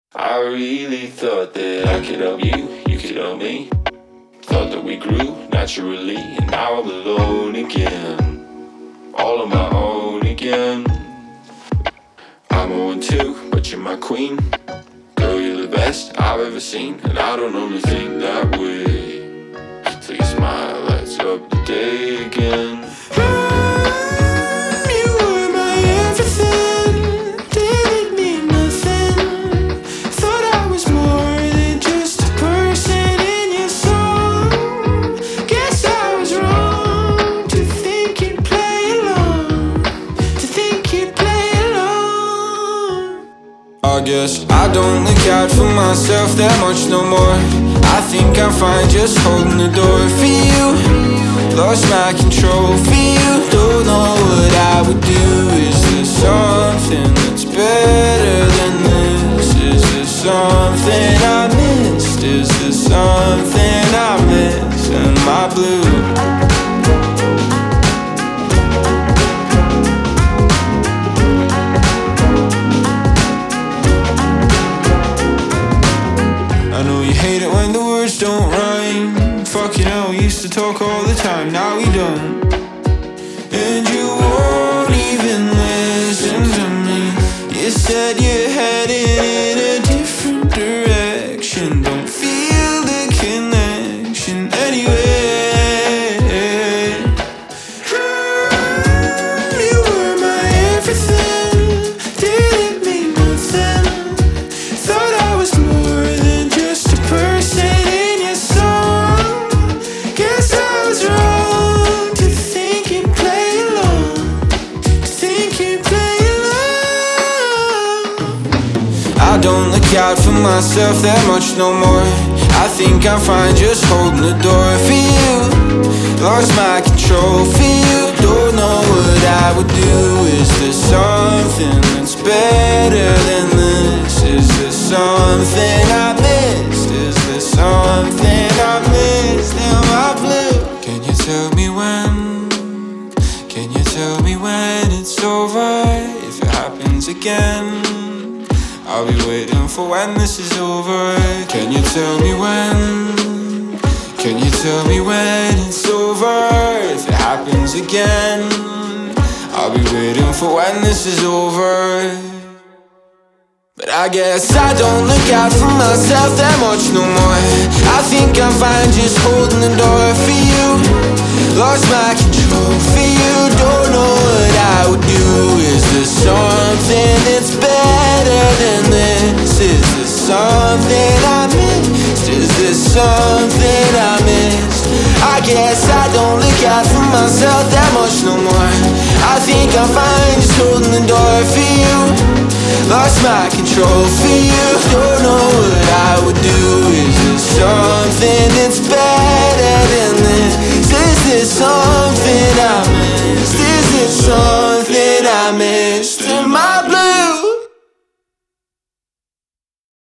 I really thought that I could help you, you could help me. Thought that we grew naturally, and now I'm alone again. All on my own again. I'm 0-2, but you're my queen. Girl, you're the best I've ever seen, and I don't only think that way. Till you smile, lights up the day again. I guess I don't look out for myself that much no more. I think I'm fine just holding the door for you. Lost my control for you. Don't know what I would do. Is there something that's better than this? Is there something I missed? Is there something I missed in my blue? Don't rhyme. Fucking hell, we used to talk all the time, now we don't. And you won't even listen to me. You said you're headed in a different direction. Don't feel the connection anyway. You were my everything. Didn't mean nothing. Thought I was more than just a person. I don't look out for myself that much no more. I think I'm fine just holding the door for you. Lost my control for you. Don't know what I would do. Is there something that's better than this? Is there something I missed? Is there something I missed in my blue? Can you tell me when? Can you tell me when it's over? If it happens again, I'll be waiting for when this is over. Can you tell me when? Can you tell me when it's over? If it happens again, I'll be waiting for when this is over. But I guess I don't look out for myself that much no more. I think I'm fine just holding the door for you. Lost my control for you. Don't know what I would do. Is there something that's better than this? Is there something I missed? Is there something I missed? I guess I don't look out for myself that much no more. I think I'm fine just holding the door for you. Lost my control for you. Don't know what I would do. Is there something that's better than this? Is there something I missed? Is there something